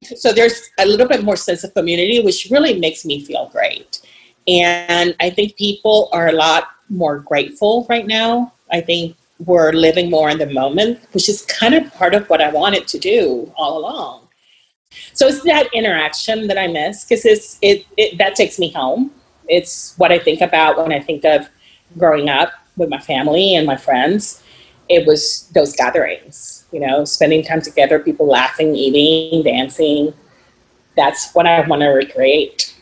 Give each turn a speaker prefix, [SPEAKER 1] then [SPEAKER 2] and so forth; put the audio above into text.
[SPEAKER 1] So there's a little bit more sense of community, which really makes me feel great. And I think people are a lot more grateful right now. I think we're living more in the moment, which is kind of part of what I wanted to do all along. So it's that interaction that I miss, because it that takes me home. It's what I think about when I think of growing up with my family and my friends. It was those gatherings, spending time together, people laughing, eating, dancing. That's what I want to recreate.